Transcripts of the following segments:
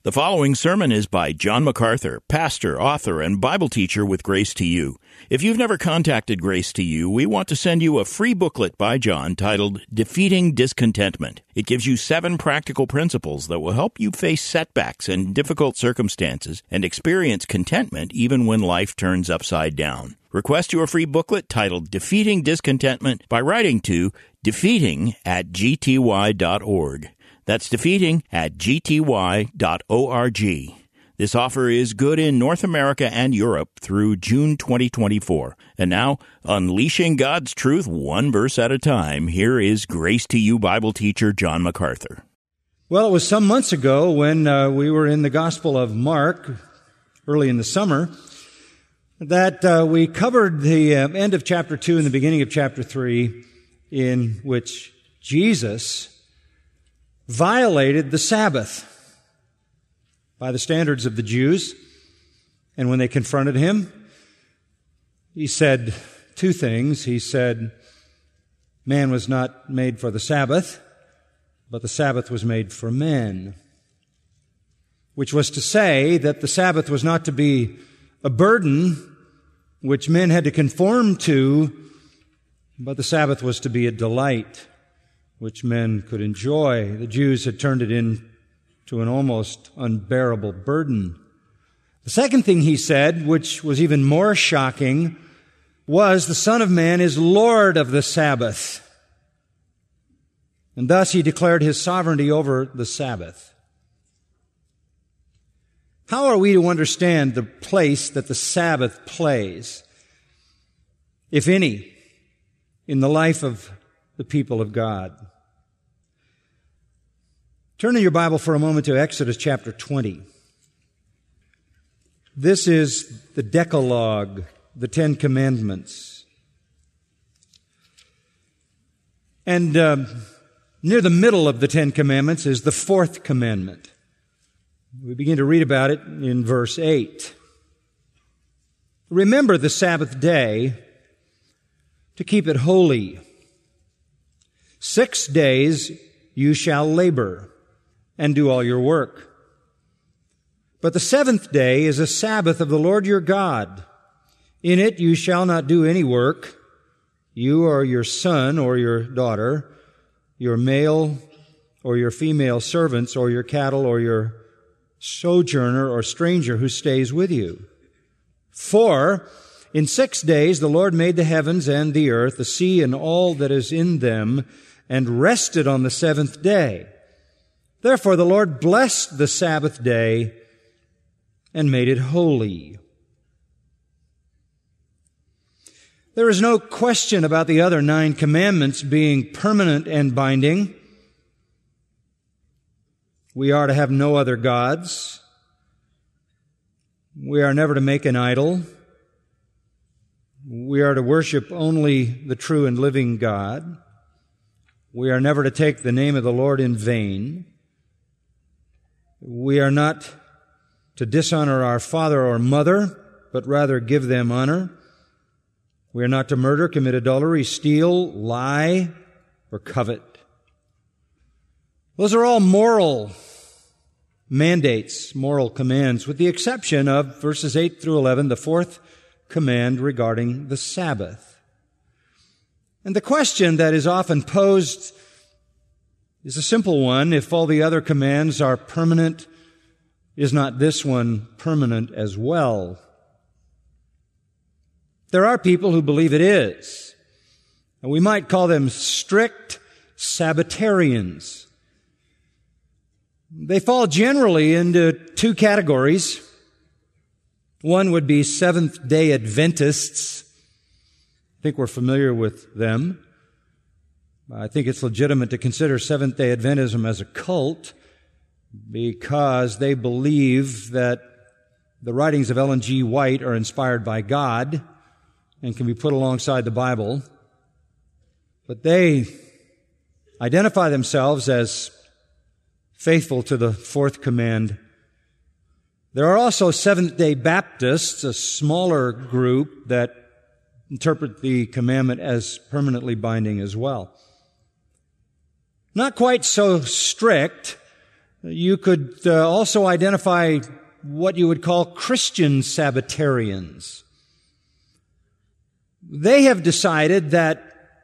The following sermon is by John MacArthur, pastor, author, and Bible teacher with Grace to You. If you've never contacted Grace to You, we want to send you a free booklet by John titled Defeating Discontentment. It gives you 7 practical principles that will help you face setbacks and difficult circumstances and experience contentment even when life turns upside down. Request your free booklet titled Defeating Discontentment by writing to defeating@gty.org. That's defeating@gty.org. This offer is good in North America and Europe through June 2024. And now, unleashing God's truth one verse at a time, here is Grace to You Bible teacher John MacArthur. Well, it was some months ago when we were in the Gospel of Mark, early in the summer, that we covered the end of chapter 2 and the beginning of chapter 3, in which Jesus violated the Sabbath by the standards of the Jews. And when they confronted him, he said 2 things. He said, man was not made for the Sabbath, but the Sabbath was made for men. Which was to say that the Sabbath was not to be a burden which men had to conform to, but the Sabbath was to be a delight which men could enjoy. The Jews had turned it into an almost unbearable burden. The second thing he said, which was even more shocking, was the Son of Man is Lord of the Sabbath. And thus he declared his sovereignty over the Sabbath. How are we to understand the place that the Sabbath plays, if any, in the life of the people of God? Turn in your Bible for a moment to Exodus chapter 20. This is the Decalogue, the 10 Commandments. And near the middle of the 10 Commandments is the 4th commandment. We begin to read about it in verse 8. Remember the Sabbath day to keep it holy. 6 days you shall labor and do all your work. But the 7th day is a Sabbath of the Lord your God. In it you shall not do any work, you or your son or your daughter, your male or your female servants or your cattle or your sojourner or stranger who stays with you. For in 6 days the Lord made the heavens and the earth, the sea and all that is in them, and rested on the 7th day. Therefore the Lord blessed the Sabbath day and made it holy. There is no question about the other 9 commandments being permanent and binding. We are to have no other gods. We are never to make an idol. We are to worship only the true and living God. We are never to take the name of the Lord in vain. We are not to dishonor our father or mother, but rather give them honor. We are not to murder, commit adultery, steal, lie, or covet. Those are all moral mandates, moral commands, with the exception of verses 8 through 11, the 4th command regarding the Sabbath. And the question that is often posed is a simple one. If all the other commands are permanent, is not this one permanent as well? There are people who believe it is. And we might call them strict Sabbatarians. They fall generally into 2 categories. One would be Seventh-day Adventists. I think we're familiar with them. I think it's legitimate to consider Seventh-day Adventism as a cult because they believe that the writings of Ellen G. White are inspired by God and can be put alongside the Bible. But they identify themselves as faithful to the 4th command. There are also Seventh-day Baptists, a smaller group that interpret the commandment as permanently binding as well. Not quite so strict. You could also identify what you would call Christian Sabbatarians. They have decided that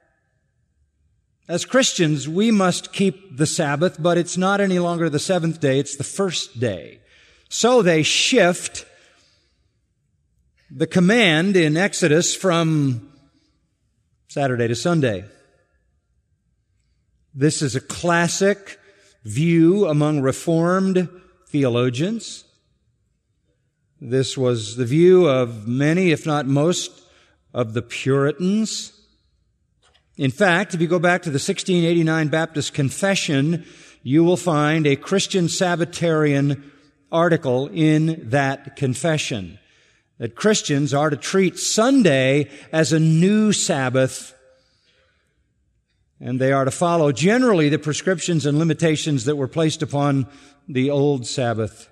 as Christians, we must keep the Sabbath, but it's not any longer the seventh day, it's the first day. So they shift the command in Exodus from Saturday to Sunday. This is a classic view among Reformed theologians. This was the view of many, if not most, of the Puritans. In fact, if you go back to the 1689 Baptist Confession, you will find a Christian Sabbatarian article in that confession that Christians are to treat Sunday as a new Sabbath, and they are to follow generally the prescriptions and limitations that were placed upon the old Sabbath.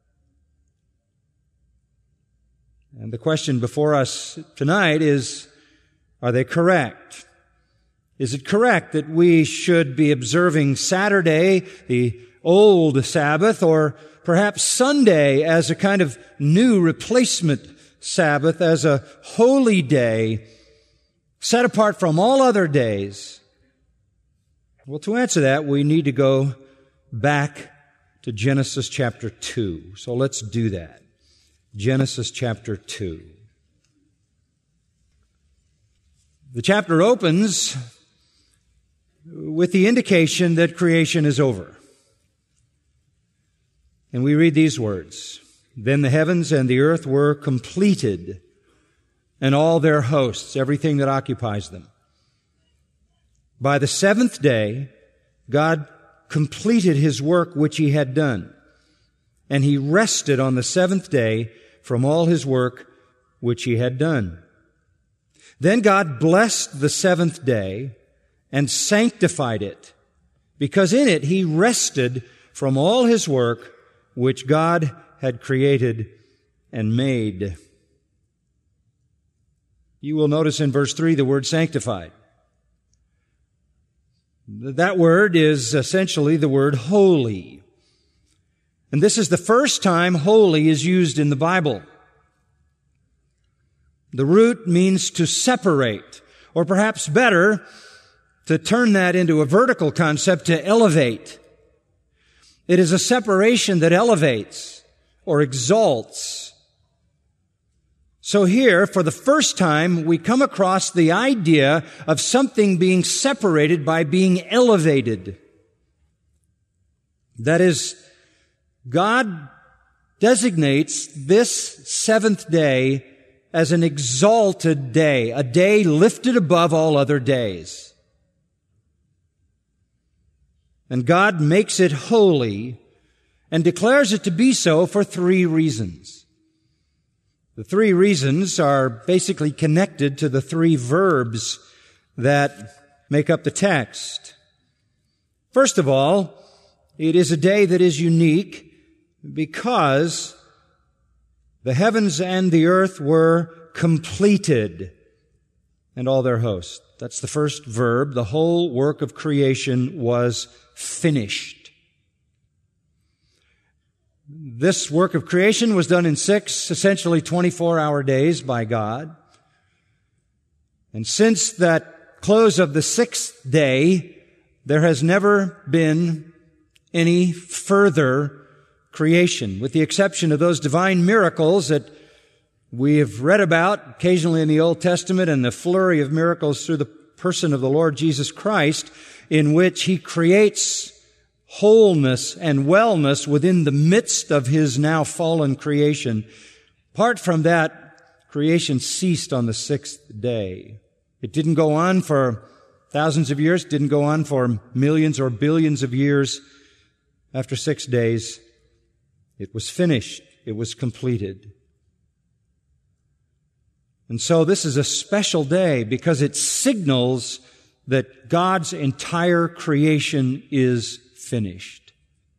And the question before us tonight is, are they correct? Is it correct that we should be observing Saturday, the old Sabbath, or perhaps Sunday as a kind of new replacement Sabbath, as a holy day set apart from all other days? Well, to answer that, we need to go back to Genesis chapter 2. So let's do that. Genesis chapter 2. The chapter opens with the indication that creation is over. And we read these words, "Then the heavens and the earth were completed, and all their hosts," everything that occupies them. "By the seventh day, God completed His work which He had done, and He rested on the seventh day from all His work which He had done. Then God blessed the seventh day and sanctified it, because in it He rested from all His work which God had created and made." You will notice in verse 3 the word sanctified. That word is essentially the word holy. And this is the first time holy is used in the Bible. The root means to separate, or perhaps better, to turn that into a vertical concept, to elevate. It is a separation that elevates or exalts. So here, for the first time, we come across the idea of something being separated by being elevated. That is, God designates this seventh day as an exalted day, a day lifted above all other days. And God makes it holy and declares it to be so for three reasons. The three reasons are basically connected to the three verbs that make up the text. First of all, it is a day that is unique because the heavens and the earth were completed and all their host. That's the first verb. The whole work of creation was finished. This work of creation was done in 6, essentially 24-hour days by God. And since that close of the sixth day, there has never been any further creation, with the exception of those divine miracles that we have read about occasionally in the Old Testament and the flurry of miracles through the person of the Lord Jesus Christ, in which He creates wholeness and wellness within the midst of His now fallen creation. Apart from that, creation ceased on the sixth day. It didn't go on for thousands of years, didn't go on for millions or billions of years. After 6 days, it was finished. It was completed. And so this is a special day because it signals that God's entire creation is finished.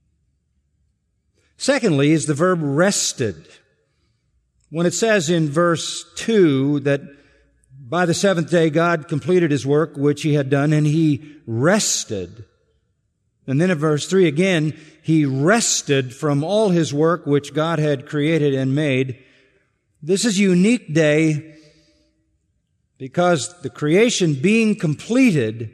Secondly is the verb rested. When it says in verse 2 that by the seventh day God completed His work which He had done and He rested, And then in verse 3 again, He rested from all His work which God had created and made. This is a unique day because the creation being completed,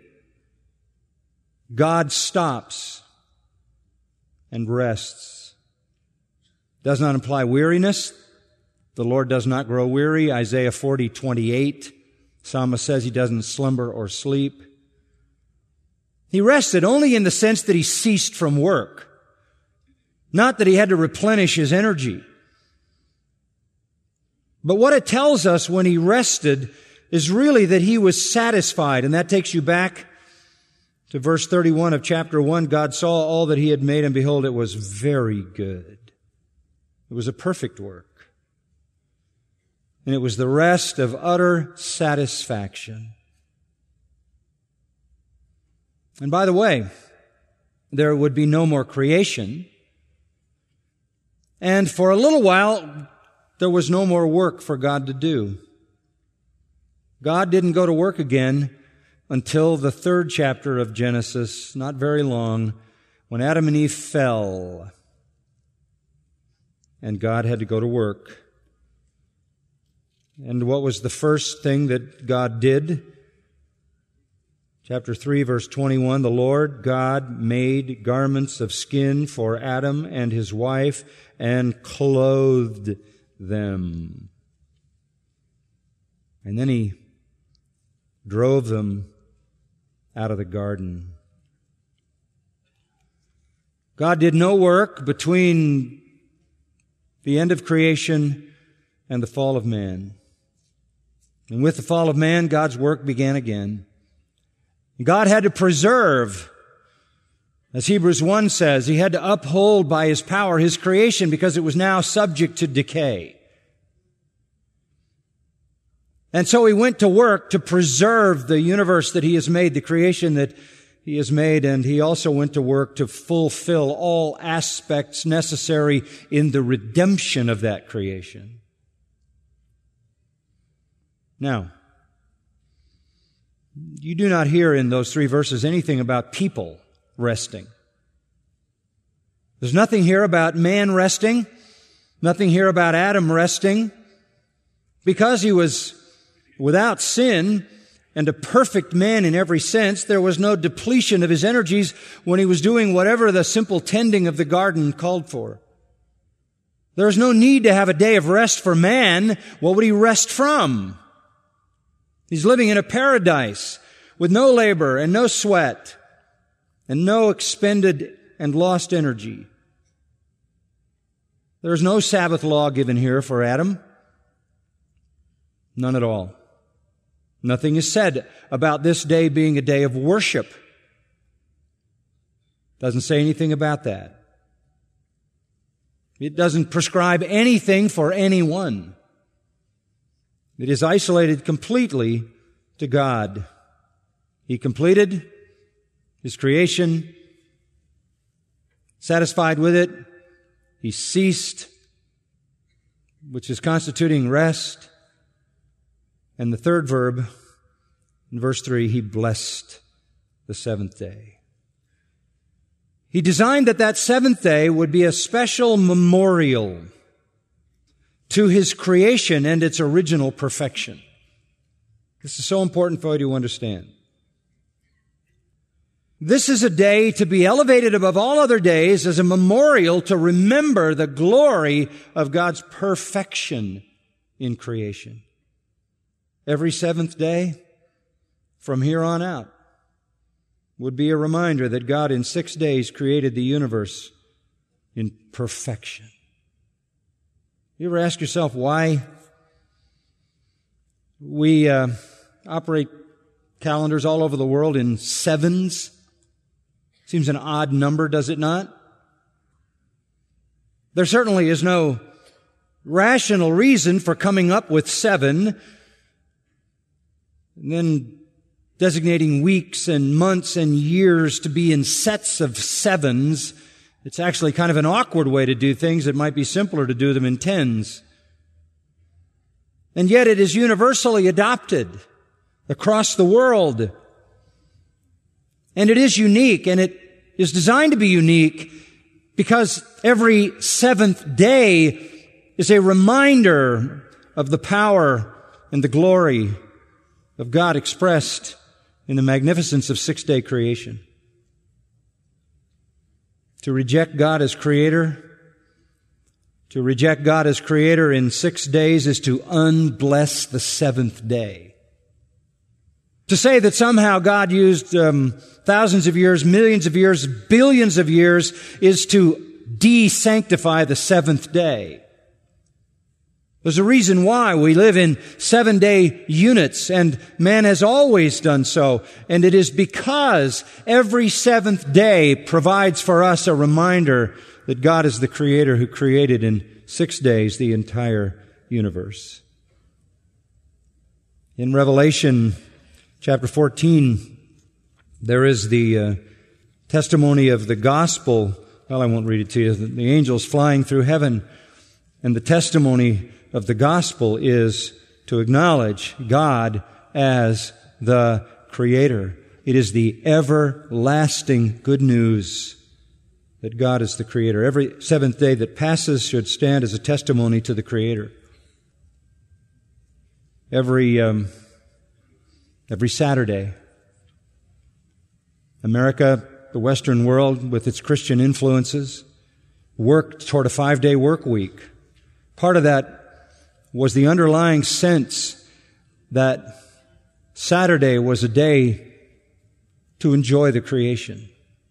God stops and rests. Does not imply weariness. The Lord does not grow weary. Isaiah 40:28. Psalmist says He doesn't slumber or sleep. He rested only in the sense that He ceased from work, not that He had to replenish His energy. But what it tells us when He rested is really that He was satisfied, and that takes you back to verse 31 of chapter 1. God saw all that He had made, and behold, it was very good. It was a perfect work. And it was the rest of utter satisfaction. And by the way, there would be no more creation. And for a little while, there was no more work for God to do. God didn't go to work again until the 3rd chapter of Genesis, not very long, when Adam and Eve fell. And God had to go to work. And what was the first thing that God did? Chapter 3, verse 21, the Lord God made garments of skin for Adam and his wife and clothed them. And then He drove them out of the garden. God did no work between the end of creation and the fall of man. And with the fall of man, God's work began again. God had to preserve, as Hebrews 1 says, He had to uphold by His power His creation because it was now subject to decay. And so He went to work to preserve the universe that He has made, the creation that He has made, and He also went to work to fulfill all aspects necessary in the redemption of that creation. Now, you do not hear in those 3 verses anything about people resting. There's nothing here about man resting, nothing here about Adam resting. Because he was without sin and a perfect man in every sense, there was no depletion of his energies when he was doing whatever the simple tending of the garden called for. There is no need to have a day of rest for man. What would he rest from? He's living in a paradise with no labor and no sweat and no expended and lost energy. There is no Sabbath law given here for Adam. None at all. Nothing is said about this day being a day of worship. Doesn't say anything about that. It doesn't prescribe anything for anyone. It is isolated completely to God. He completed His creation, satisfied with it. He ceased, which is constituting rest. And the third verb, in verse 3, He blessed the seventh day. He designed that seventh day would be a special memorial to His creation and its original perfection. This is so important for you to understand. This is a day to be elevated above all other days as a memorial to remember the glory of God's perfection in creation. Every seventh day, from here on out, would be a reminder that God in 6 days created the universe in perfection. You ever ask yourself why we operate calendars all over the world in sevens? Seems an odd number, does it not? There certainly is no rational reason for coming up with 7 and then designating weeks and months and years to be in sets of 7s. It's actually kind of an awkward way to do things. It might be simpler to do them in 10s. And yet it is universally adopted across the world. And it is unique, and it is designed to be unique because every seventh day is a reminder of the power and the glory of God expressed in the magnificence of six-day creation. To reject God as Creator, in 6 days is to unbless the seventh day. To say that somehow God used thousands of years, millions of years, billions of years is to de-sanctify the seventh day. There's a reason why we live in 7-day units, and man has always done so. And it is because every seventh day provides for us a reminder that God is the Creator who created in 6 days the entire universe. In Revelation chapter 14, there is the testimony of the gospel. Well, I won't read it to you. The angels flying through heaven, and the testimony of the gospel is to acknowledge God as the Creator. It is the everlasting good news that God is the Creator. Every seventh day that passes should stand as a testimony to the Creator. Every Saturday, America, the Western world, with its Christian influences, worked toward a 5-day work week. Part of that was the underlying sense that Saturday was a day to enjoy the creation.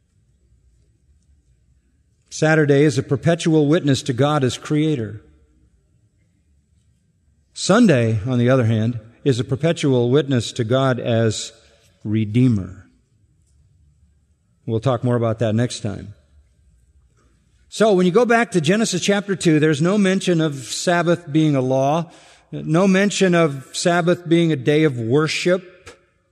Saturday is a perpetual witness to God as Creator. Sunday, on the other hand, is a perpetual witness to God as Redeemer. We'll talk more about that next time. So when you go back to Genesis chapter 2, there's no mention of Sabbath being a law, no mention of Sabbath being a day of worship.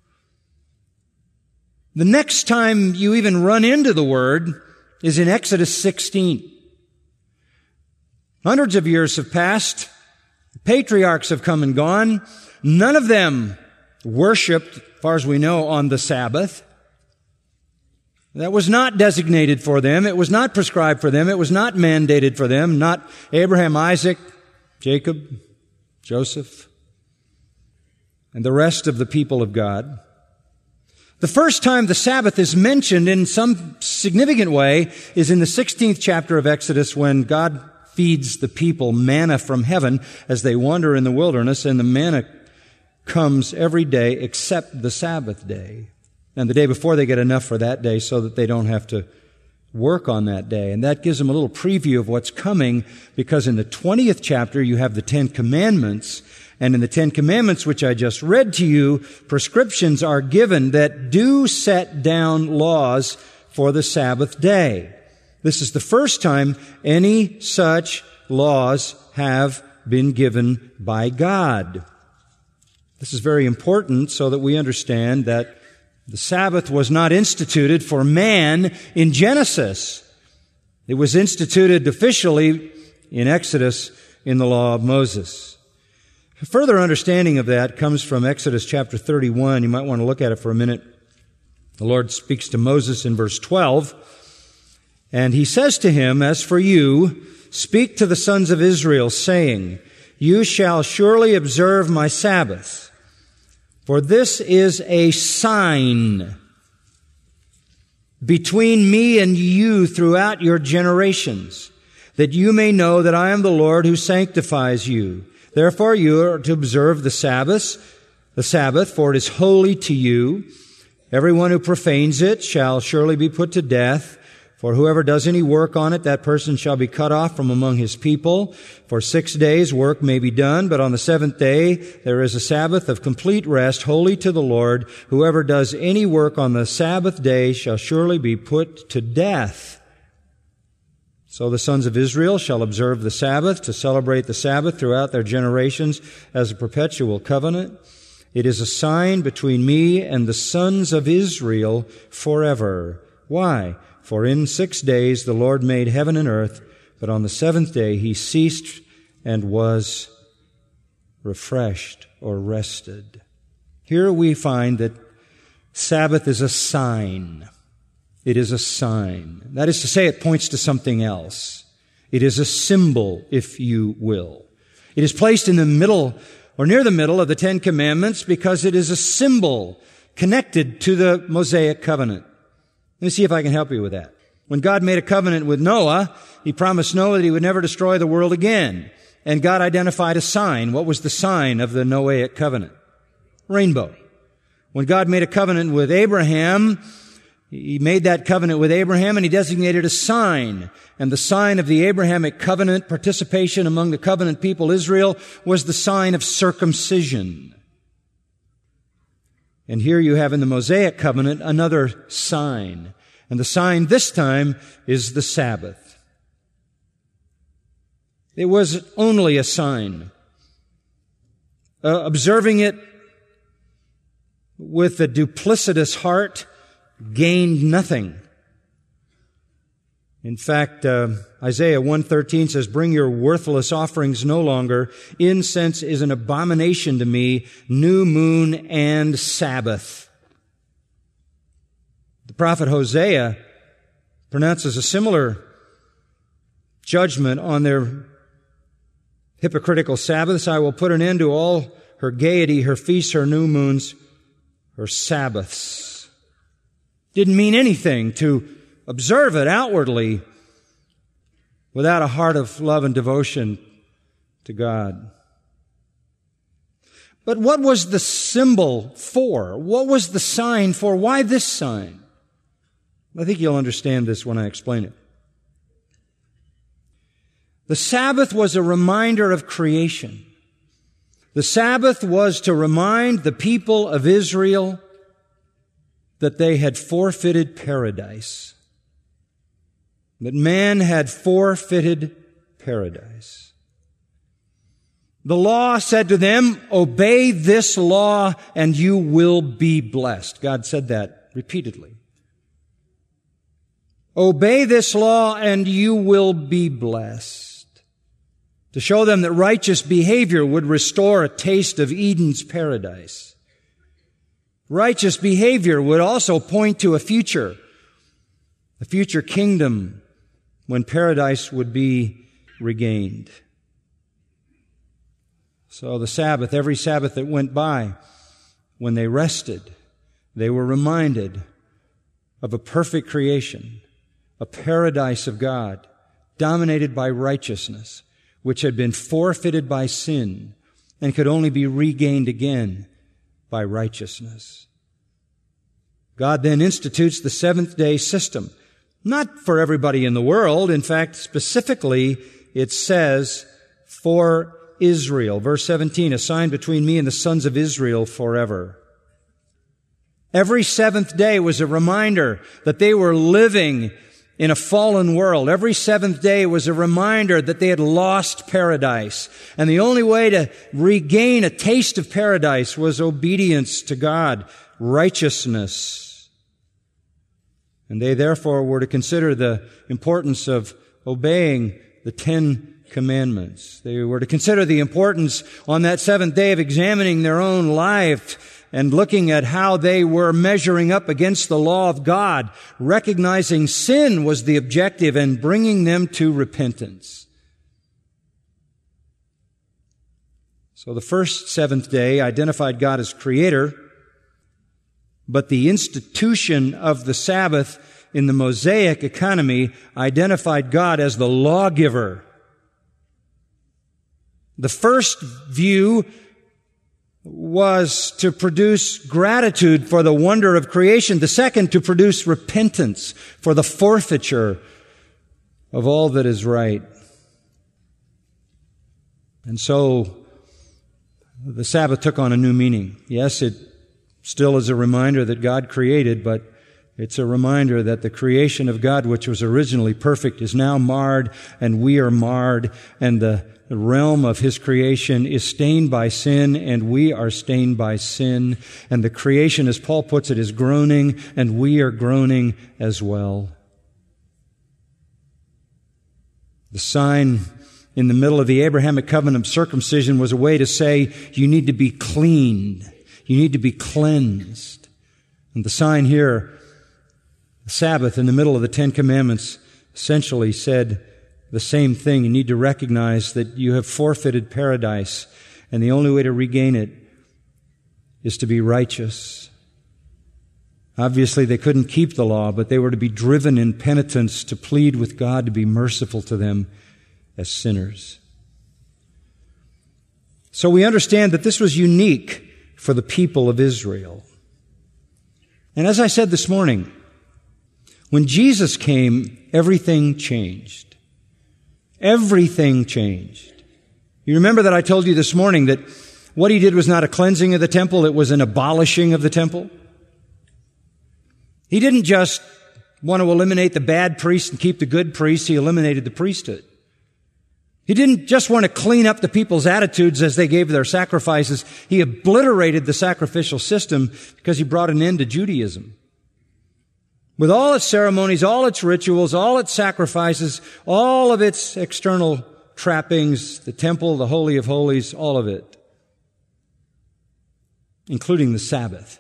The next time you even run into the word is in Exodus 16. Hundreds of years have passed. The patriarchs have come and gone. None of them worshiped, as far as we know, on the Sabbath. That was not designated for them. It was not prescribed for them. It was not mandated for them. Not Abraham, Isaac, Jacob, Joseph, and the rest of the people of God. The first time the Sabbath is mentioned in some significant way is in the 16th chapter of Exodus, when God feeds the people manna from heaven as they wander in the wilderness, and the manna comes every day except the Sabbath day. And the day before, they get enough for that day so that they don't have to work on that day. And that gives them a little preview of what's coming, because in the 20th chapter, you have the 10 Commandments. And in the 10 Commandments, which I just read to you, prescriptions are given that do set down laws for the Sabbath day. This is the first time any such laws have been given by God. This is very important so that we understand that the Sabbath was not instituted for man in Genesis. It was instituted officially in Exodus in the law of Moses. A further understanding of that comes from Exodus chapter 31. You might want to look at it for a minute. The Lord speaks to Moses in verse 12, and He says to him, "As for you, speak to the sons of Israel, saying, You shall surely observe my Sabbath. For this is a sign between me and you throughout your generations, that you may know that I am the Lord who sanctifies you. Therefore you are to observe the Sabbath, for it is holy to you. Everyone who profanes it shall surely be put to death. For whoever does any work on it, that person shall be cut off from among his people. For 6 days work may be done, but on the seventh day there is a Sabbath of complete rest, holy to the Lord. Whoever does any work on the Sabbath day shall surely be put to death. So the sons of Israel shall observe the Sabbath, to celebrate the Sabbath throughout their generations as a perpetual covenant. It is a sign between me and the sons of Israel forever." Why? "For in 6 days the Lord made heaven and earth, but on the seventh day He ceased and was refreshed," or rested. Here we find that Sabbath is a sign. It is a sign. That is to say, it points to something else. It is a symbol, if you will. It is placed in the middle or near the middle of the Ten Commandments because it is a symbol connected to the Mosaic covenant. Let me see if I can help you with that. When God made a covenant with Noah, He promised Noah that He would never destroy the world again. And God identified a sign. What was the sign of the Noahic covenant? Rainbow. When God made a covenant with Abraham, He made that covenant with Abraham and He designated a sign. And the sign of the Abrahamic covenant participation among the covenant people Israel was the sign of circumcision. And here you have in the Mosaic covenant another sign. And the sign this time is the Sabbath. It was only a sign. Observing it with a duplicitous heart gained nothing. In fact, Isaiah 1:13 says, "Bring your worthless offerings no longer. Incense is an abomination to me, new moon and Sabbath." The prophet Hosea pronounces a similar judgment on their hypocritical Sabbaths. "I will put an end to all her gaiety, her feasts, her new moons, her Sabbaths." Didn't mean anything to observe it outwardly without a heart of love and devotion to God. But what was the symbol for? What was the sign for? Why this sign? I think you'll understand this when I explain it. The Sabbath was a reminder of creation. The Sabbath was to remind the people of Israel that they had forfeited paradise. That man had forfeited paradise. The law said to them, "Obey this law and you will be blessed." God said that repeatedly. Obey this law and you will be blessed. To show them that righteous behavior would restore a taste of Eden's paradise. Righteous behavior would also point to a future kingdom when paradise would be regained. So the Sabbath, every Sabbath that went by, when they rested, they were reminded of a perfect creation, a paradise of God, dominated by righteousness, which had been forfeited by sin and could only be regained again by righteousness. God then institutes the seventh-day system, not for everybody in the world. In fact, specifically, it says, for Israel. Verse 17, "A sign between me and the sons of Israel forever." Every seventh day was a reminder that they were living in a fallen world. Every seventh day was a reminder that they had lost paradise. And the only way to regain a taste of paradise was obedience to God, righteousness. And they therefore were to consider the importance of obeying the 10 Commandments. They were to consider the importance on that seventh day of examining their own life and looking at how they were measuring up against the law of God, recognizing sin was the objective and bringing them to repentance. So the first seventh day identified God as creator, but the institution of the Sabbath in the Mosaic economy identified God as the lawgiver. The first view was to produce gratitude for the wonder of creation. The second, to produce repentance for the forfeiture of all that is right. And so the Sabbath took on a new meaning. Yes, it still is a reminder that God created, but it's a reminder that the creation of God, which was originally perfect, is now marred, and we are marred, and the realm of His creation is stained by sin, and we are stained by sin. And the creation, as Paul puts it, is groaning, and we are groaning as well. The sign in the middle of the Abrahamic covenant of circumcision was a way to say, you need to be cleaned. You need to be cleansed. And the sign here The Sabbath in the middle of the Ten Commandments essentially said the same thing. You need to recognize that you have forfeited paradise, and the only way to regain it is to be righteous. Obviously, they couldn't keep the law, but they were to be driven in penitence to plead with God to be merciful to them as sinners. So we understand that this was unique for the people of Israel. And as I said this morning, when Jesus came, everything changed. Everything changed. You remember that I told you this morning that what he did was not a cleansing of the temple, it was an abolishing of the temple. He didn't just want to eliminate the bad priests and keep the good priests, he eliminated the priesthood. He didn't just want to clean up the people's attitudes as they gave their sacrifices. He obliterated the sacrificial system because he brought an end to Judaism. With all its ceremonies, all its rituals, all its sacrifices, all of its external trappings, the temple, the Holy of Holies, all of it, including the Sabbath.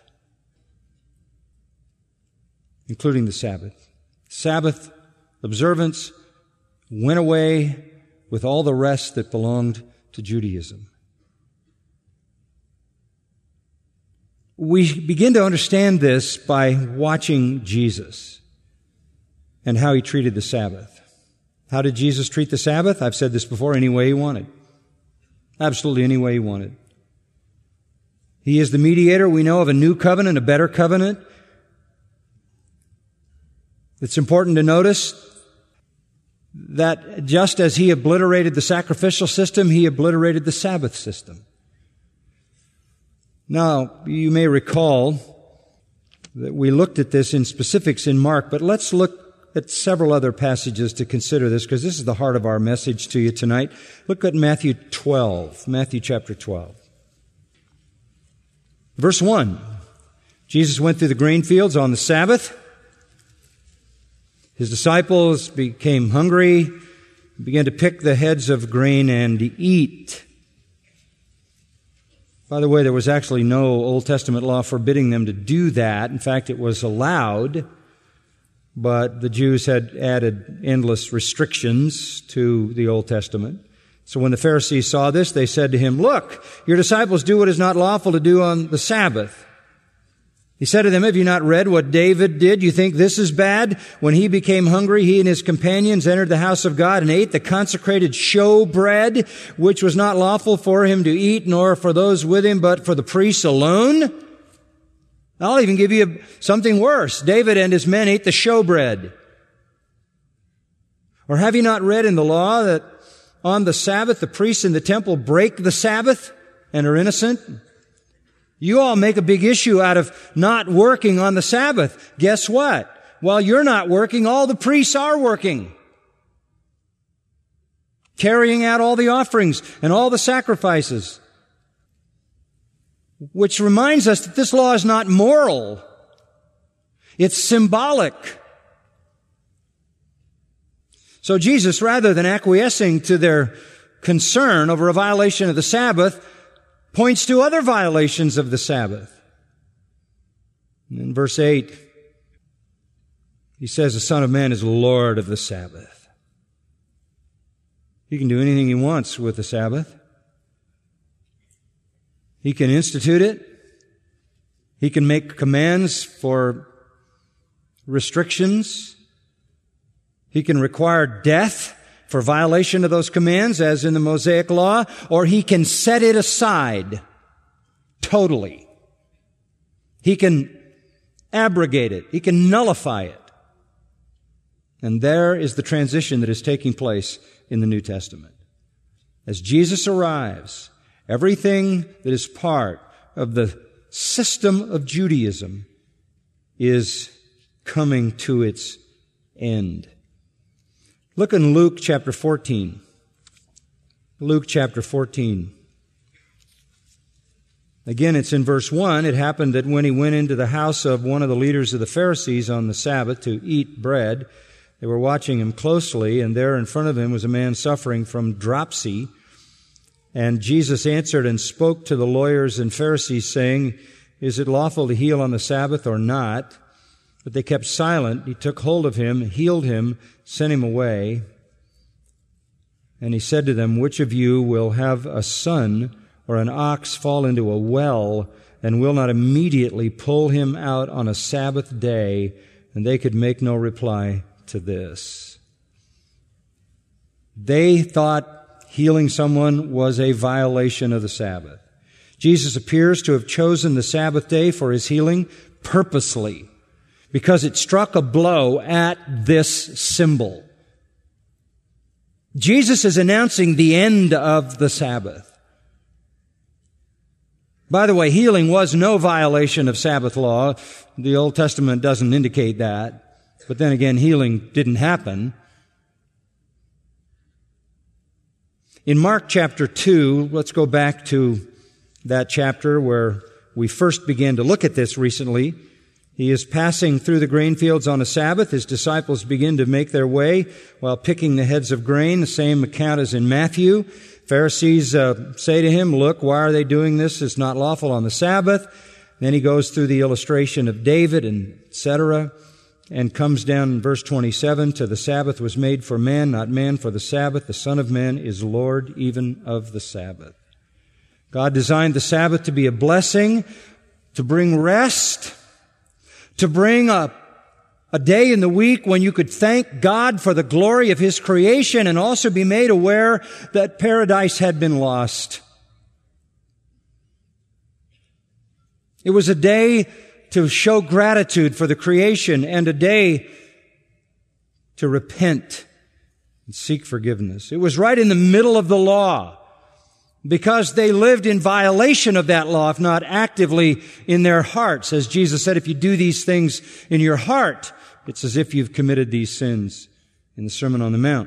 Including the Sabbath. Sabbath observance went away with all the rest that belonged to Judaism. We begin to understand this by watching Jesus and how he treated the Sabbath. How did Jesus treat the Sabbath? I've said this before, any way he wanted. Absolutely any way he wanted. He is the mediator, we know, of a new covenant, a better covenant. It's important to notice that just as he obliterated the sacrificial system, he obliterated the Sabbath system. Now, you may recall that we looked at this in specifics in Mark, but let's look at several other passages to consider this, because this is the heart of our message to you tonight. Look at Matthew 12, Matthew chapter 12. Verse 1, Jesus went through the grain fields on the Sabbath. His disciples became hungry, began to pick the heads of grain and eat. By the way, there was actually no Old Testament law forbidding them to do that. In fact, it was allowed, but the Jews had added endless restrictions to the Old Testament. So when the Pharisees saw this, they said to him, "Look, your disciples do what is not lawful to do on the Sabbath." He said to them, "Have you not read what David did? You think this is bad? When he became hungry, he and his companions entered the house of God and ate the consecrated show bread, which was not lawful for him to eat, nor for those with him, but for the priests alone." I'll even give you something worse. David and his men ate the show bread. Or have you not read in the law that on the Sabbath the priests in the temple break the Sabbath and are innocent? You all make a big issue out of not working on the Sabbath. Guess what? While you're not working, all the priests are working, carrying out all the offerings and all the sacrifices. Which reminds us that this law is not moral. It's symbolic. So Jesus, rather than acquiescing to their concern over a violation of the Sabbath, points to other violations of the Sabbath. In verse 8, he says, "The Son of Man is Lord of the Sabbath." He can do anything he wants with the Sabbath. He can institute it. He can make commands for restrictions. He can require death for violation of those commands, as in the Mosaic Law, or he can set it aside totally. He can abrogate it. He can nullify it. And there is the transition that is taking place in the New Testament. As Jesus arrives, everything that is part of the system of Judaism is coming to its end. Look in Luke chapter 14. Luke chapter 14. Again, it's in verse 1. It happened that when he went into the house of one of the leaders of the Pharisees on the Sabbath to eat bread, they were watching him closely, and there in front of him was a man suffering from dropsy. And Jesus answered and spoke to the lawyers and Pharisees, saying, "Is it lawful to heal on the Sabbath or not?" But they kept silent. He took hold of him, healed him, sent him away. And he said to them, which of you will have a son or an ox fall into a well and will not immediately pull him out on a Sabbath day? And they could make no reply to this. They thought healing someone was a violation of the Sabbath. Jesus appears to have chosen the Sabbath day for his healing purposely, because it struck a blow at this symbol. Jesus is announcing the end of the Sabbath. By the way, healing was no violation of Sabbath law. The Old Testament doesn't indicate that. But then again, healing didn't happen. In Mark chapter 2, let's go back to that chapter where we first began to look at this recently. He is passing through the grain fields on a Sabbath. His disciples begin to make their way while picking the heads of grain, the same account as in Matthew. Pharisees say to him, look, why are they doing this? It's not lawful on the Sabbath. Then he goes through the illustration of David and etc., and comes down in verse 27, to the Sabbath was made for man, not man for the Sabbath. The Son of Man is Lord even of the Sabbath. God designed the Sabbath to be a blessing, to bring rest, to bring a day in the week when you could thank God for the glory of His creation and also be made aware that paradise had been lost. It was a day to show gratitude for the creation and a day to repent and seek forgiveness. It was right in the middle of the law because they lived in violation of that law, if not actively in their hearts. As Jesus said, if you do these things in your heart, it's as if you've committed these sins in the Sermon on the Mount.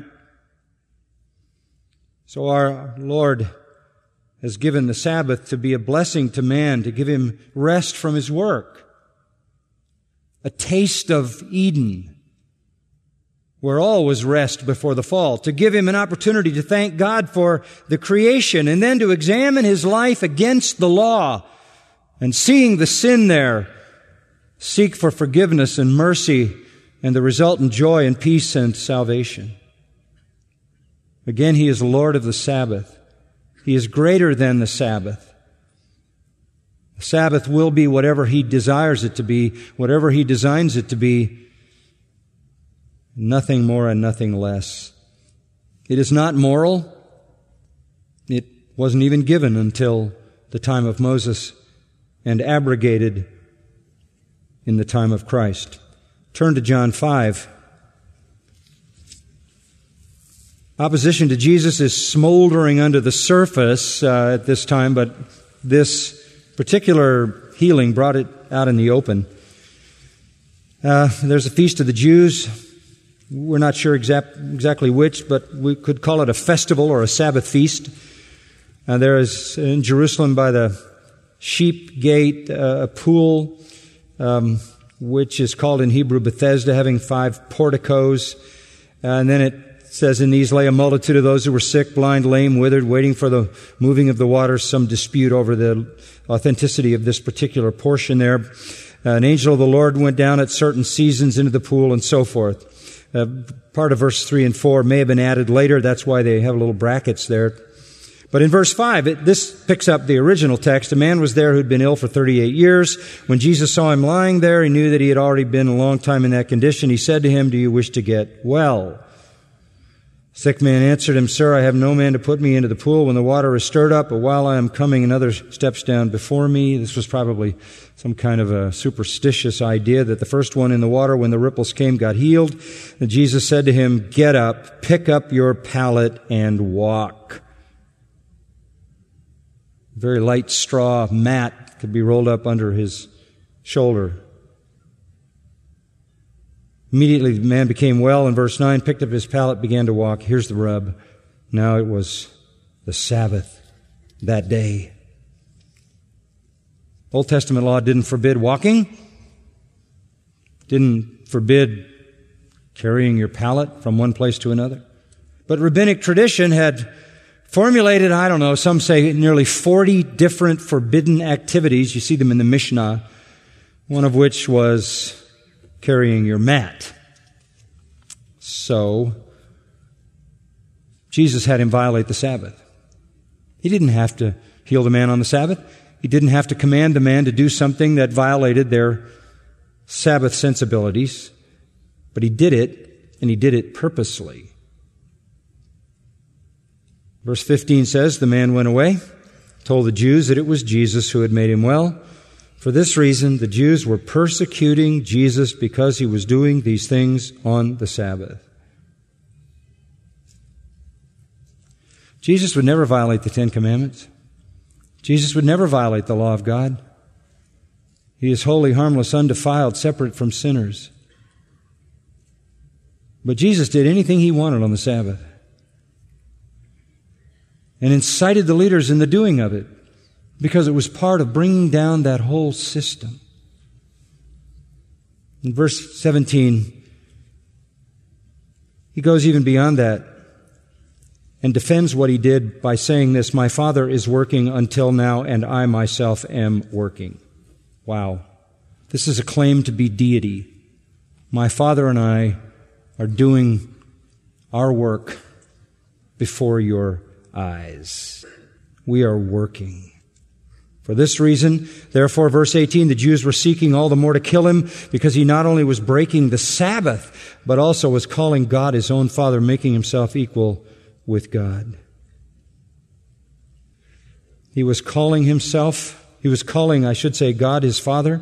So our Lord has given the Sabbath to be a blessing to man, to give him rest from his work. A taste of Eden, where all was rest before the fall, to give him an opportunity to thank God for the creation and then to examine his life against the law and seeing the sin there, seek for forgiveness and mercy and the resultant joy and peace and salvation. Again, he is Lord of the Sabbath. He is greater than the Sabbath. The Sabbath will be whatever He desires it to be, whatever He designs it to be, nothing more and nothing less. It is not moral. It wasn't even given until the time of Moses and abrogated in the time of Christ. Turn to John 5. Opposition to Jesus is smoldering under the surface at this time, but this particular healing brought it out in the open. There's a feast of the Jews. We're not sure exactly which, but we could call it a festival or a Sabbath feast. There is in Jerusalem by the Sheep Gate a pool, which is called in Hebrew Bethesda, having 5 porticos. And then it says, in these lay a multitude of those who were sick, blind, lame, withered, waiting for the moving of the waters, some dispute over the authenticity of this particular portion there. An angel of the Lord went down at certain seasons into the pool and so forth. Part of verse 3 and 4 may have been added later. That's why they have little brackets there. But in verse 5, this picks up the original text. A man was there who'd been ill for 38 years. When Jesus saw him lying there, he knew that he had already been a long time in that condition. He said to him, "Do you wish to get well?" Sick man answered him, "Sir, I have no man to put me into the pool when the water is stirred up, but while I am coming, another steps down before me." This was probably some kind of a superstitious idea that the first one in the water, when the ripples came, got healed. And Jesus said to him, "Get up, pick up your pallet, and walk." A very light straw mat could be rolled up under his shoulder. Immediately the man became well, in verse 9, picked up his pallet, began to walk. Here's the rub. Now it was the Sabbath that day. Old Testament law didn't forbid walking, didn't forbid carrying your pallet from one place to another. But rabbinic tradition had formulated, some say nearly 40 different forbidden activities. You see them in the Mishnah, one of which was carrying your mat. So, Jesus had him violate the Sabbath. He didn't have to heal the man on the Sabbath. He didn't have to command the man to do something that violated their Sabbath sensibilities. But he did it, and he did it purposely. Verse 15 says, the man went away, told the Jews that it was Jesus who had made him well. For this reason, the Jews were persecuting Jesus because he was doing these things on the Sabbath. Jesus would never violate the Ten Commandments. Jesus would never violate the law of God. He is holy, harmless, undefiled, separate from sinners. But Jesus did anything he wanted on the Sabbath and incited the leaders in the doing of it because it was part of bringing down that whole system. In verse 17, he goes even beyond that and defends what he did by saying this, my Father is working until now, and I myself am working. Wow. This is a claim to be deity. My Father and I are doing our work before your eyes. We are working. For this reason, therefore, verse 18, the Jews were seeking all the more to kill him because he not only was breaking the Sabbath, but also was calling God his own Father, making himself equal with God. He was calling, God his Father,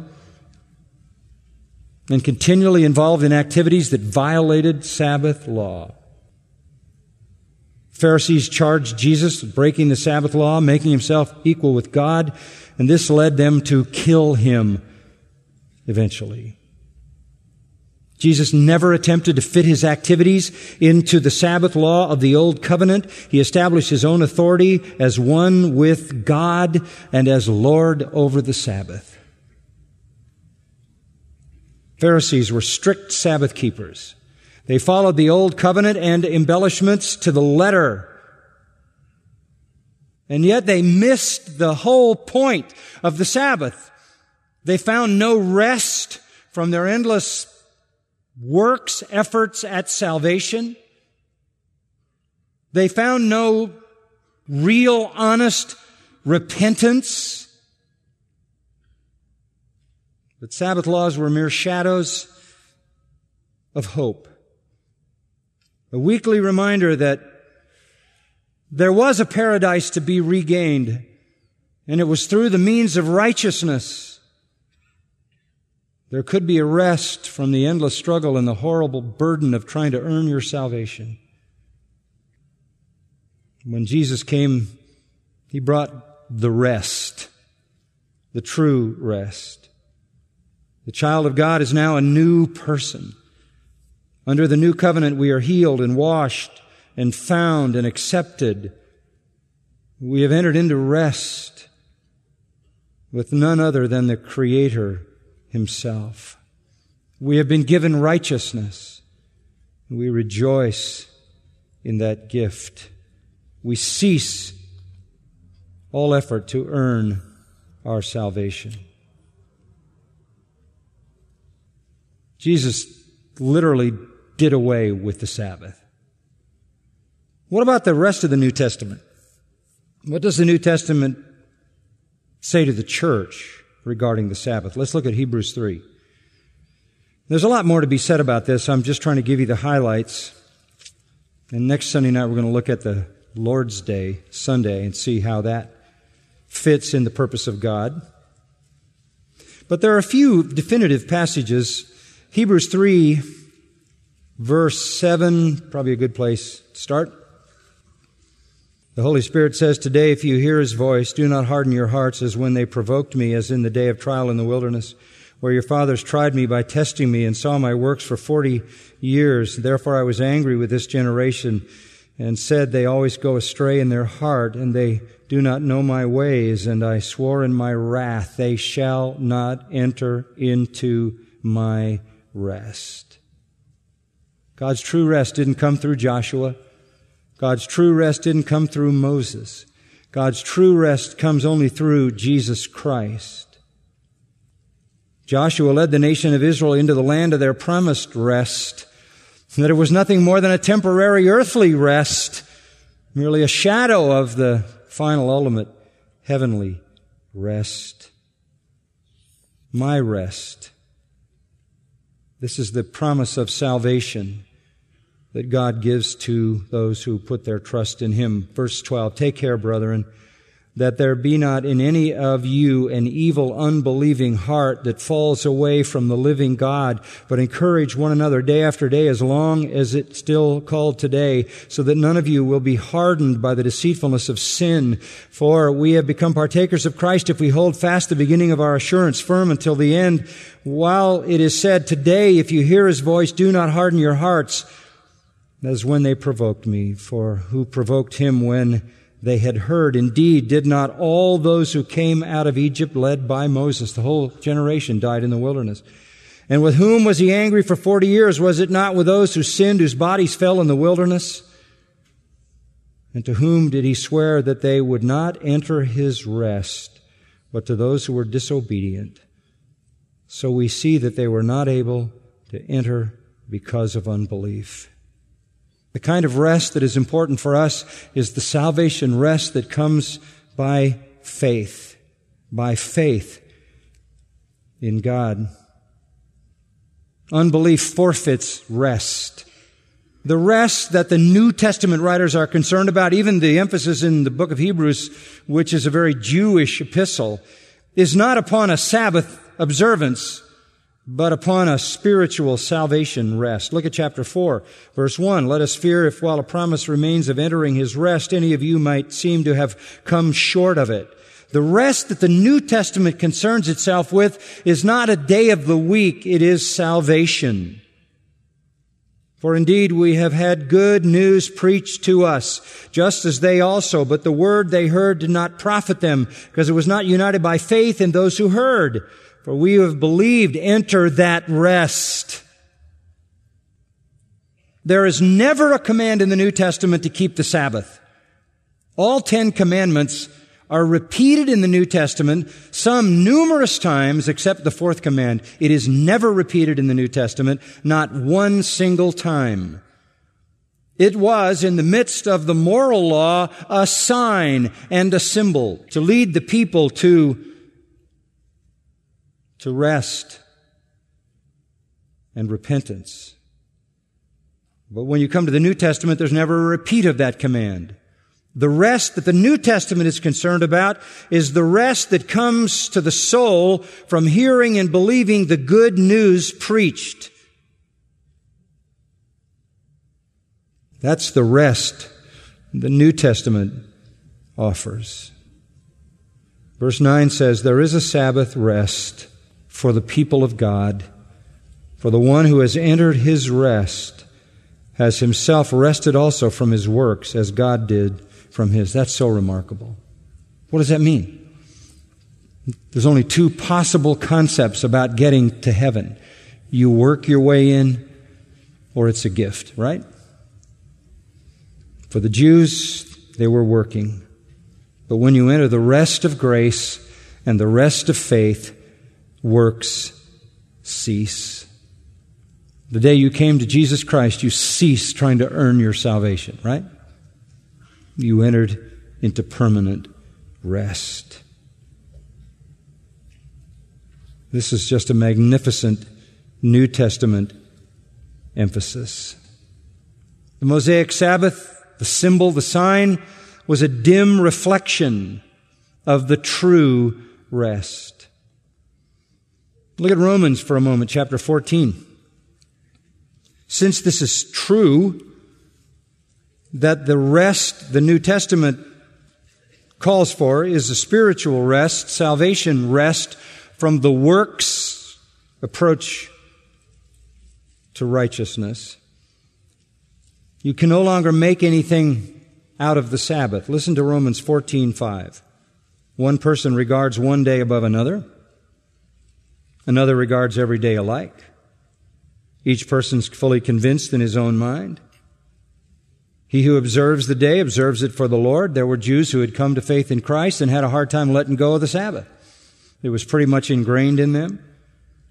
and continually involved in activities that violated Sabbath law. Pharisees charged Jesus with breaking the Sabbath law, making himself equal with God, and this led them to kill him eventually. Jesus never attempted to fit his activities into the Sabbath law of the Old Covenant. He established his own authority as one with God and as Lord over the Sabbath. Pharisees were strict Sabbath keepers. They followed the Old Covenant and embellishments to the letter. And yet they missed the whole point of the Sabbath. They found no rest from their endless works, efforts at salvation. They found no real, honest repentance. But Sabbath laws were mere shadows of hope. A weekly reminder that there was a paradise to be regained, and it was through the means of righteousness. There could be a rest from the endless struggle and the horrible burden of trying to earn your salvation. When Jesus came, he brought the rest, the true rest. The child of God is now a new person. Under the new covenant, we are healed and washed and found and accepted. We have entered into rest with none other than the Creator himself. We have been given righteousness. We rejoice in that gift. We cease all effort to earn our salvation. Jesus literally did away with the Sabbath. What about the rest of the New Testament? What does the New Testament say to the church regarding the Sabbath? Let's look at Hebrews 3. There's a lot more to be said about this. I'm just trying to give you the highlights. And next Sunday night we're going to look at the Lord's Day, Sunday, and see how that fits in the purpose of God. But there are a few definitive passages. Hebrews 3, verse 7, probably a good place to start. The Holy Spirit says, "Today, if you hear His voice, do not harden your hearts as when they provoked me, as in the day of trial in the wilderness, where your fathers tried me by testing me and saw my works for 40 years. Therefore I was angry with this generation and said, they always go astray in their heart, and they do not know my ways. And I swore in my wrath, they shall not enter into my rest." God's true rest didn't come through Joshua. God's true rest didn't come through Moses. God's true rest comes only through Jesus Christ. Joshua led the nation of Israel into the land of their promised rest, and that it was nothing more than a temporary earthly rest, merely a shadow of the final, ultimate, heavenly rest. My rest. This is the promise of salvation that God gives to those who put their trust in Him. Verse 12, take care, brethren, that there be not in any of you an evil, unbelieving heart that falls away from the living God, but encourage one another day after day as long as it's still called today, so that none of you will be hardened by the deceitfulness of sin. For we have become partakers of Christ if we hold fast the beginning of our assurance firm until the end. While it is said, today, if you hear His voice, do not harden your hearts, as when they provoked me. For who provoked Him when they had heard? Indeed, did not all those who came out of Egypt led by Moses, the whole generation, died in the wilderness? And with whom was He angry for 40 years? Was it not with those who sinned, whose bodies fell in the wilderness? And to whom did He swear that they would not enter His rest, but to those who were disobedient? So we see that they were not able to enter because of unbelief. The kind of rest that is important for us is the salvation rest that comes by faith in God. Unbelief forfeits rest. The rest that the New Testament writers are concerned about, even the emphasis in the book of Hebrews, which is a very Jewish epistle, is not upon a Sabbath observance, but upon a spiritual salvation rest. Look at chapter 4, verse 1. Let us fear if while a promise remains of entering His rest, any of you might seem to have come short of it. The rest that the New Testament concerns itself with is not a day of the week, it is salvation. For indeed we have had good news preached to us, just as they also, but the word they heard did not profit them, because it was not united by faith in those who heard. For we who have believed enter that rest. There is never a command in the New Testament to keep the Sabbath. All 10 commandments are repeated in the New Testament, some numerous times, except the 4th command. It is never repeated in the New Testament, not one single time. It was, in the midst of the moral law, a sign and a symbol to lead the people to rest and repentance. But when you come to the New Testament, there's never a repeat of that command. The rest that the New Testament is concerned about is the rest that comes to the soul from hearing and believing the good news preached. That's the rest the New Testament offers. Verse 9 says, there is a Sabbath rest for the people of God, for the one who has entered His rest has himself rested also from his works as God did from His. That's so remarkable. What does that mean? There's only 2 possible concepts about getting to heaven. You work your way in, or it's a gift, right? For the Jews, they were working. But when you enter the rest of grace and the rest of faith, works cease. The day you came to Jesus Christ, you ceased trying to earn your salvation, right? You entered into permanent rest. This is just a magnificent New Testament emphasis. The Mosaic Sabbath, the symbol, the sign, was a dim reflection of the true rest. Look at Romans for a moment, chapter 14. Since this is true, that the rest the New Testament calls for is a spiritual rest, salvation rest from the works approach to righteousness. You can no longer make anything out of the Sabbath. Listen to Romans 14:5. One person regards one day above another. Another regards every day alike. Each person's fully convinced in his own mind. He who observes the day observes it for the Lord. There were Jews who had come to faith in Christ and had a hard time letting go of the Sabbath. It was pretty much ingrained in them.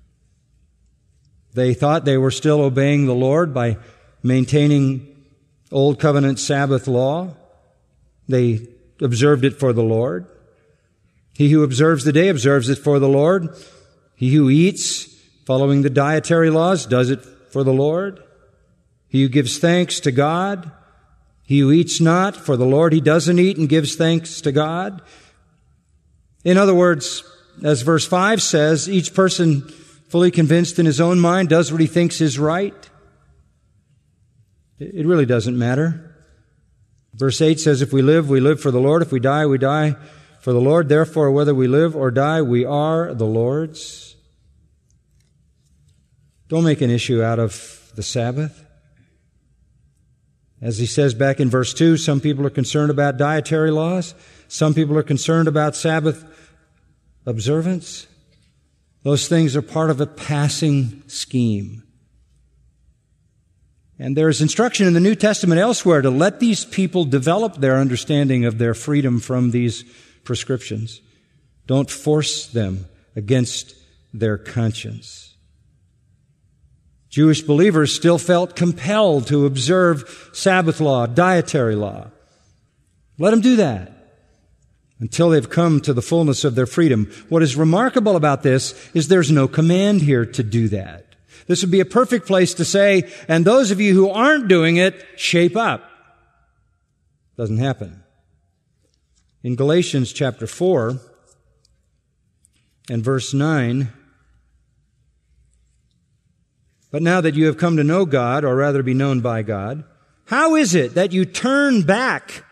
They thought they were still obeying the Lord by maintaining Old Covenant Sabbath law. They observed it for the Lord. He who observes the day observes it for the Lord. He who eats, following the dietary laws, does it for the Lord. He who gives thanks to God. He who eats not, for the Lord he doesn't eat and gives thanks to God. In other words, as verse 5 says, each person fully convinced in his own mind does what he thinks is right. It really doesn't matter. Verse 8 says, if we live for the Lord. If we die for the Lord. Therefore, whether we live or die, we are the Lord's. Don't make an issue out of the Sabbath. As he says back in verse 2, some people are concerned about dietary laws. Some people are concerned about Sabbath observance. Those things are part of a passing scheme. And there is instruction in the New Testament elsewhere to let these people develop their understanding of their freedom from these prescriptions. Don't force them against their conscience. Jewish believers still felt compelled to observe Sabbath law, dietary law. Let them do that until they've come to the fullness of their freedom. What is remarkable about this is there's no command here to do that. This would be a perfect place to say, and those of you who aren't doing it, shape up. Doesn't happen. In Galatians chapter 4 and verse 9, but now that you have come to know God, or rather be known by God, how is it that you turn back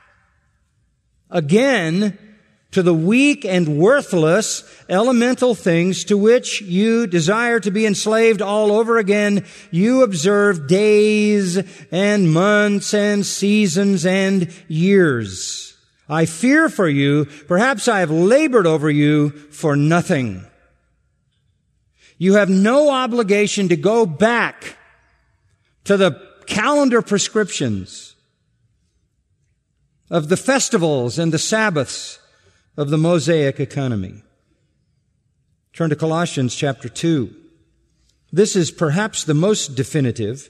again to the weak and worthless elemental things to which you desire to be enslaved all over again? You observe days and months and seasons and years. I fear for you. Perhaps I have labored over you for nothing. You have no obligation to go back to the calendar prescriptions of the festivals and the Sabbaths of the Mosaic economy. Turn to Colossians chapter 2. This is perhaps the most definitive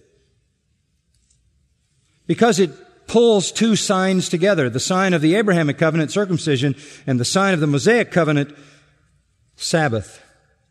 because it pulls two signs together, the sign of the Abrahamic covenant, circumcision, and the sign of the Mosaic covenant, Sabbath.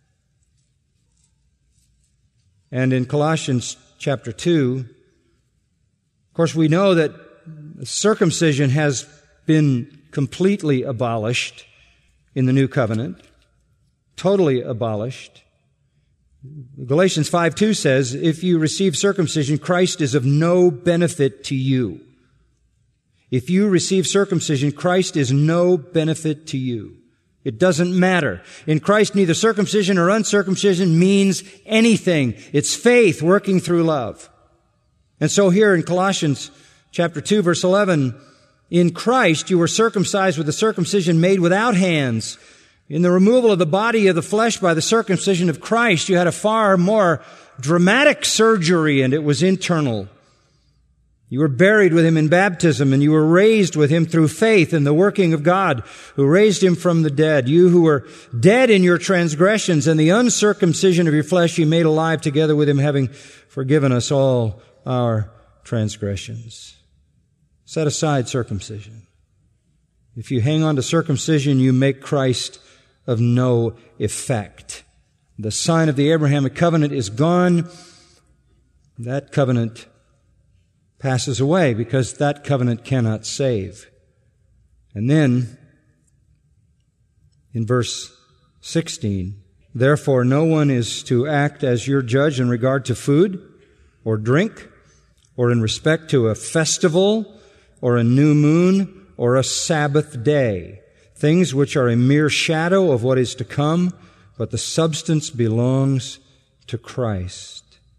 And in Colossians chapter 2, of course, we know that circumcision has been completely abolished in the new covenant, totally abolished. Galatians 5:2 says, if you receive circumcision, Christ is of no benefit to you. If you receive circumcision, Christ is no benefit to you. It doesn't matter. In Christ, neither circumcision or uncircumcision means anything. It's faith working through love. And so here in Colossians chapter 2, verse 11, in Christ you were circumcised with a circumcision made without hands. In the removal of the body of the flesh by the circumcision of Christ, you had a far more dramatic surgery, and it was internal. You were buried with him in baptism, and you were raised with him through faith in the working of God, who raised him from the dead. You who were dead in your transgressions and the uncircumcision of your flesh, you made alive together with him, having forgiven us all our transgressions. Set aside circumcision. If you hang on to circumcision, you make Christ of no effect. The sign of the Abrahamic covenant is gone. That covenant passes away because that covenant cannot save. And then, in verse 16, therefore no one is to act as your judge in regard to food or drink or in respect to a festival or a new moon or a Sabbath day, things which are a mere shadow of what is to come, but the substance belongs to Christ.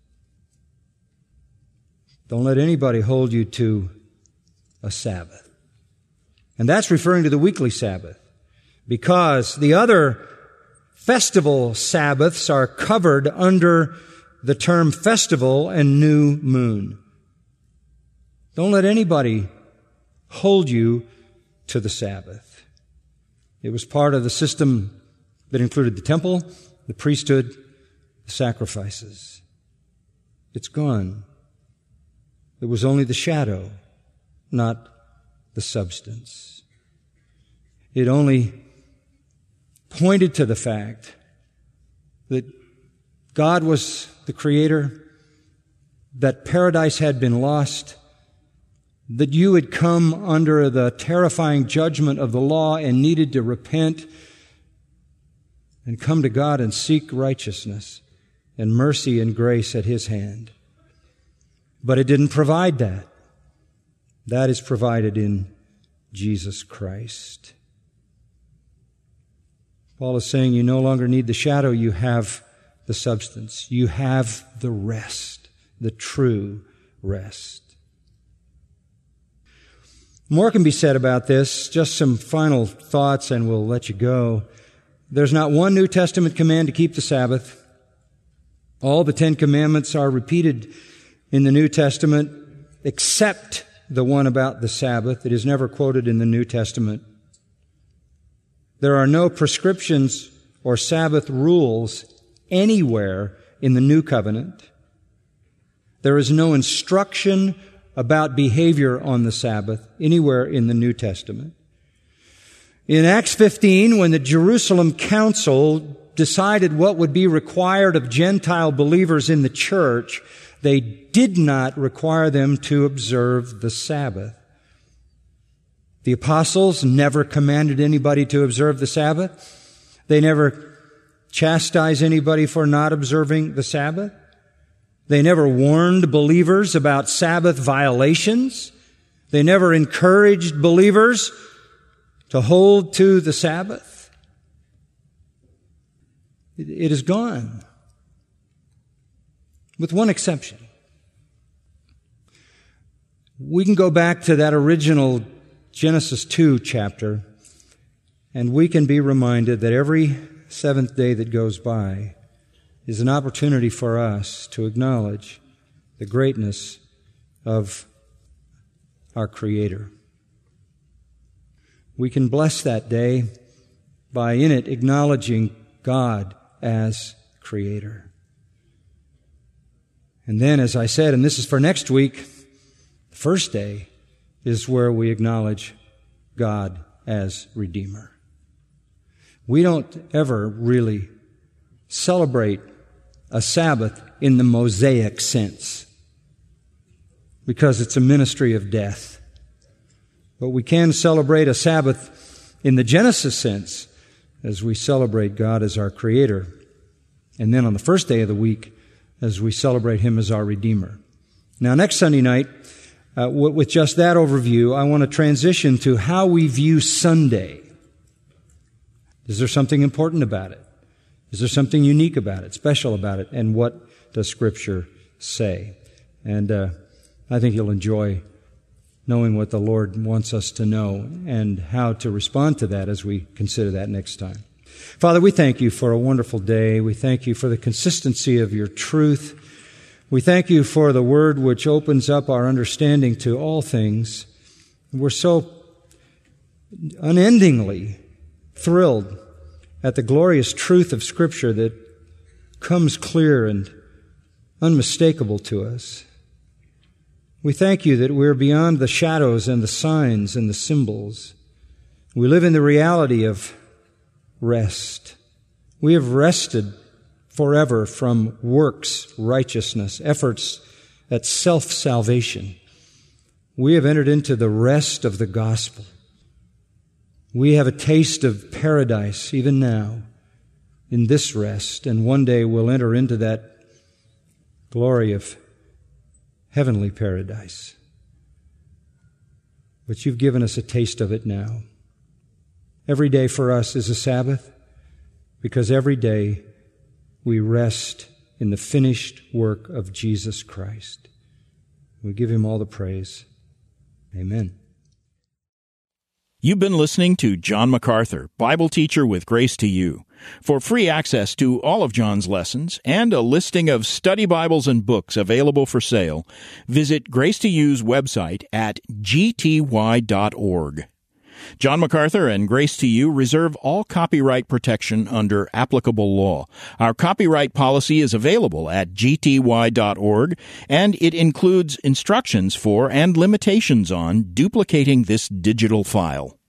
Don't let anybody hold you to a Sabbath. And that's referring to the weekly Sabbath, because the other festival Sabbaths are covered under the term festival and new moon. Don't let anybody hold you to the Sabbath. It was part of the system that included the temple, the priesthood, the sacrifices. It's gone. It was only the shadow, not the substance. It only pointed to the fact that God was the Creator, that paradise had been lost, that you had come under the terrifying judgment of the law and needed to repent and come to God and seek righteousness and mercy and grace at His hand. But it didn't provide that. That is provided in Jesus Christ. Paul is saying you no longer need the shadow, you have the substance. You have the rest, the true rest. More can be said about this. Just some final thoughts and we'll let you go. There's not one New Testament command to keep the Sabbath. All the 10 commandments are repeated in the New Testament, except the one about the Sabbath. It is never quoted in the New Testament. There are no prescriptions or Sabbath rules anywhere in the New Covenant. There is no instruction about behavior on the Sabbath anywhere in the New Testament. In Acts 15, when the Jerusalem Council decided what would be required of Gentile believers in the church, they did not require them to observe the Sabbath. The apostles never commanded anybody to observe the Sabbath. They never chastised anybody for not observing the Sabbath. They never warned believers about Sabbath violations. They never encouraged believers to hold to the Sabbath. It is gone, with one exception. We can go back to that original Genesis 2 chapter, and we can be reminded that every seventh day that goes by is an opportunity for us to acknowledge the greatness of our Creator. We can bless that day by in it acknowledging God as Creator. And then, as I said, and this is for next week, the first day is where we acknowledge God as Redeemer. We don't ever really celebrate a Sabbath in the Mosaic sense because it's a ministry of death. But we can celebrate a Sabbath in the Genesis sense as we celebrate God as our Creator. And then on the first day of the week, as we celebrate Him as our Redeemer. Now, next Sunday night, with just that overview, I want to transition to how we view Sunday. Is there something important about it? Is there something unique about it, special about it? And what does Scripture say? And I think you'll enjoy knowing what the Lord wants us to know and how to respond to that as we consider that next time. Father, we thank You for a wonderful day. We thank You for the consistency of Your truth. We thank You for the Word which opens up our understanding to all things. We're so unendingly thrilled at the glorious truth of Scripture that comes clear and unmistakable to us. We thank You that we're beyond the shadows and the signs and the symbols. We live in the reality of rest. We have rested forever from works, righteousness, efforts at self-salvation. We have entered into the rest of the gospel. We have a taste of paradise even now in this rest, and one day we'll enter into that glory of heavenly paradise. But You've given us a taste of it now. Every day for us is a Sabbath because every day we rest in the finished work of Jesus Christ. We give Him all the praise. Amen. You've been listening to John MacArthur, Bible teacher with Grace to You. For free access to all of John's lessons and a listing of study Bibles and books available for sale, visit Grace to You's website at gty.org. John MacArthur and Grace to You reserve all copyright protection under applicable law. Our copyright policy is available at gty.org, and it includes instructions for and limitations on duplicating this digital file.